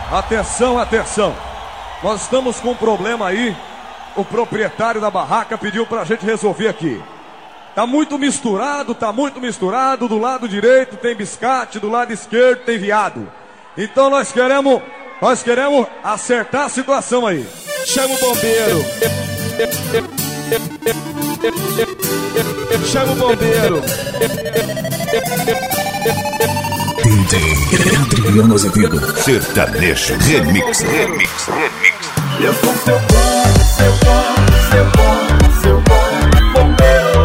Atenção, atenção. Nós estamos com um problema aí. O proprietário da barraca pediu pra gente resolver aqui. Tá muito misturado. Do lado direito tem biscate, do lado esquerdo tem viado. Então nós queremos acertar a situação aí. Chama o bombeiro. Chama o bombeiro. DJ Adriano Azevedo. Sertanejo Remix. Eu sou seu bom bombeiro.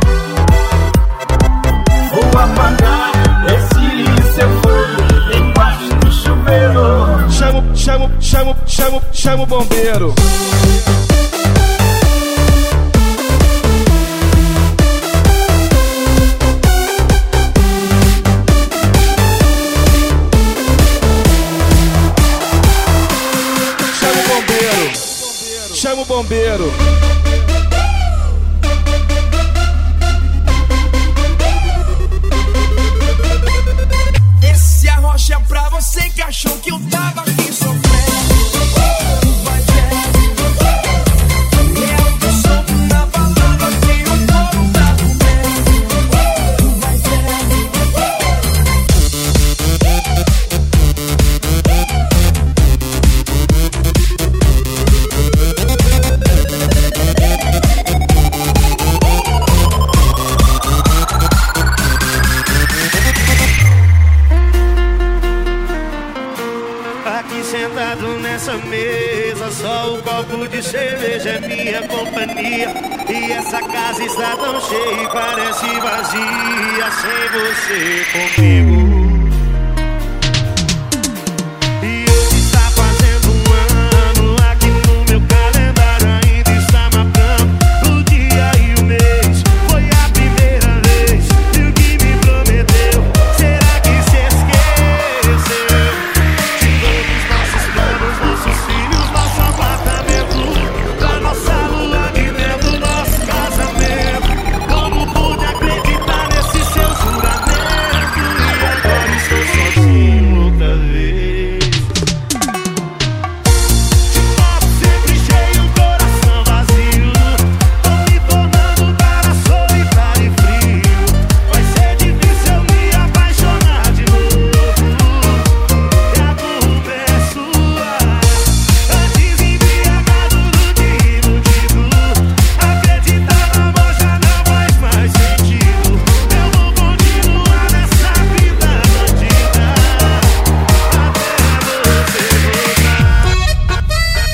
Vou apagar esse seu fogo embaixo do chuveiro. Chama o bombeiro. Chama o bombeiro. Esse arrocha é pra você que achou que eu tava aqui sofrendo. Vai ver. Eu tô solto na balada que o povo tá comendo. Vai ver. Sentado nessa mesa, só o copo de cerveja é minha companhia. E essa casa está tão cheia e parece vazia sem você comigo. E hoje está fazendo um ano, aqui no meu calendário ainda está marcando o dia e o mês. Foi a primeira vez e o que me prometeu, será que se esqueceu? Nossos filhos, nosso apartamento, da nossa lua de mel, do nosso casamento. Como pude acreditar nesse seu juramento? E agora estou sozinho outra vez. De novo sempre cheio, coração vazio. Tô me tornando cara solitário e frio. Vai ser difícil eu me apaixonar de novo. E a culpa é sua. Antes embriagado do que iludido, acreditar no amor já não faz mais sentido. Eu vou continuar nessa vida bandida até você voltar.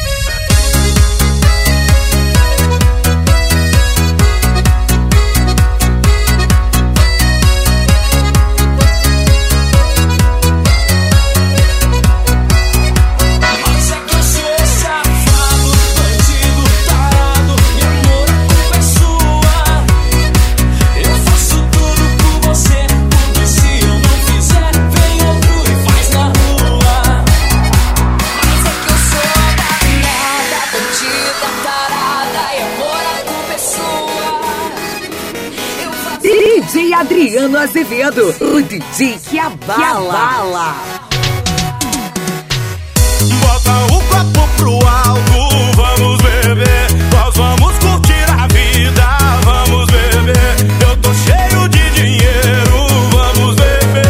Mas é que eu sou safado, bandido, tarado. E amor, a culpa é sua. Eu faço tudo por você, porque se eu não fizer, vem outro e faz na rua. Mas é que eu sou danada, bandida, tarada. E amor, a culpa é sua. Eu faço DJ Adriano Azevedo, o DJ que abala. Bota o copo pro alto, vamos beber. Nós vamos curtir a vida, vamos beber. Eu tô cheio de dinheiro, vamos beber.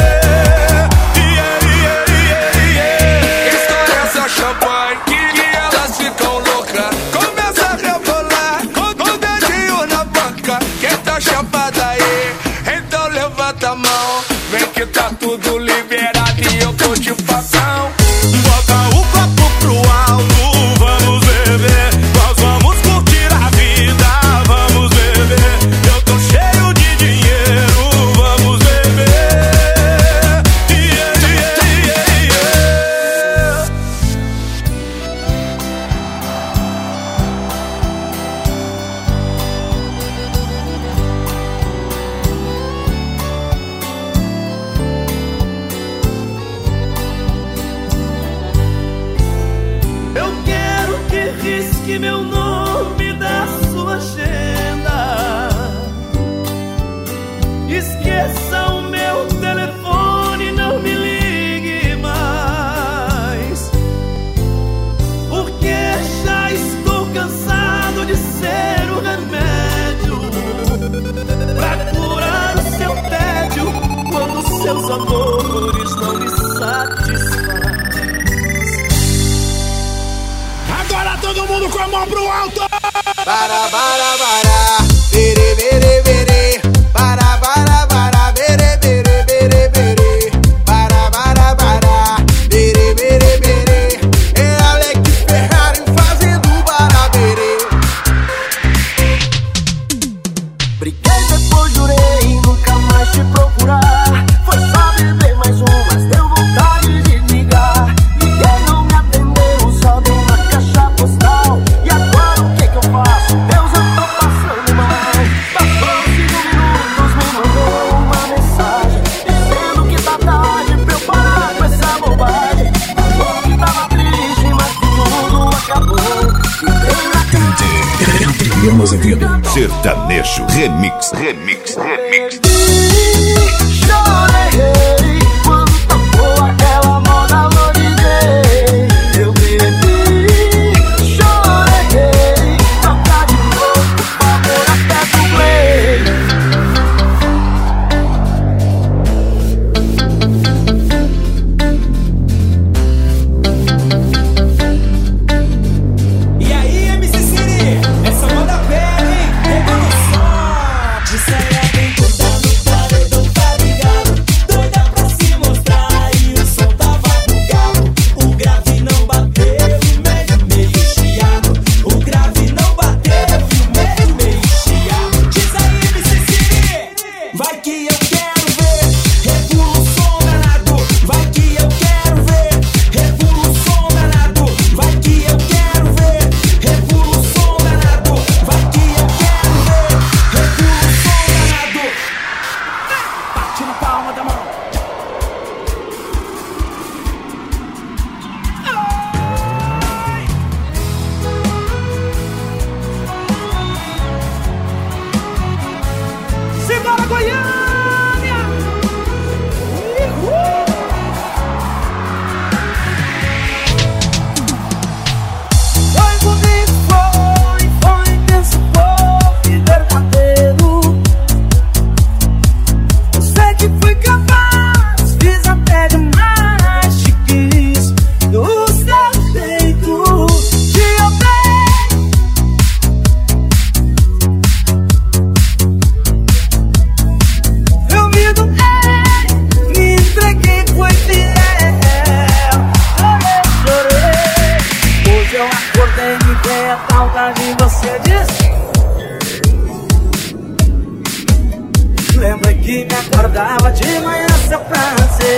Estoura essa champanhe que elas ficam loucas. Começa a rebolar com o dedinho na boca. Quem tá chapada aí, então levanta a mão. Vem que tá tudo liberado e eu tô de facão. Bota o copo pro alto, vamos beber. Nós vamos curtir a vida, vamos beber. Eu tô cheio de dinheiro, vamos beber. Eu quero que risque meu nome da sua agenda. Esqueça o meu telefone, não me ligue mais. seus amores não me satisfaz. Agora todo mundo com a mão pro alto! Para, bere, bere, bere. Para, bere, bere, bere, bere. Para, bere, bere, bere. É Alex Ferrari fazendo baraberê. Briguei, depois jurei nunca mais te procurar. Foi só beber mais um, mas deu vontade de ligar. Ninguém não me atendeu, só deu uma caixa postal. E agora o que eu faço? Deus, eu tô passando mal. Passou 5 minutos, me mandou uma mensagem dizendo que tá tarde pra eu parar com essa bobagem. Falou que tava triste, mas que tudo acabou. Sertanejo Remix, remix, remix. Chorei quando tocou aquela moda Lorigay. Eu bebi, chorei. Toca de novo, por favor, aperta o play. E aí, MC Siri, essa moda velha, hein? Revolução. De saia bem toda no paredão, tá ligado? Doida pra se mostrar e o som tava bugado. O grave não bateu e o médio meio chiado. O grave não bateu e o médio meio chiado. Diz aí, MC Siri, vai que eu quero ver. Revolução danado, vai que eu quero ver. Revolução danado, vai que eu quero ver. Revolução danado, vai que eu quero ver. Revolução danado. Bate na palma da mão. Simbora, Goiânia! Foi bonito, foi intenso, foi verdadeiro. Eu sei que fui capaz, fiz até demais, te quis do seu jeito, te amei. Eu me doei, me entreguei, fui fiel. Chorei. Hoje eu acordei, me dei a saudade e você disse. Lembra que me acordava de manhã só pra ser